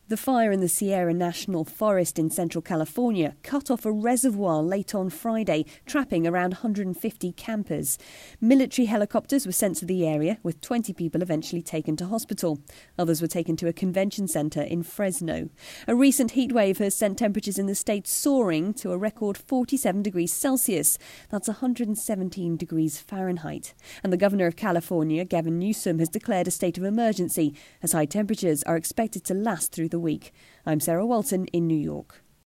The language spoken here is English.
The fire in the Sierra National Forest in central California cut off a reservoir late on Friday, trapping around 150 campers. Military helicopters were sent to the area, with 20 people eventually taken to hospital. Others were taken to a convention centre in Fresno. A recent heatwave has sent temperatures in the state soaring to a record 47 degrees Celsius. That's 117 degrees Fahrenheit. And the Governor of California, Gavin Newsom, has declared a state of emergency as high temperatures are expected to last through the week. I'm Sarah Walton in New York.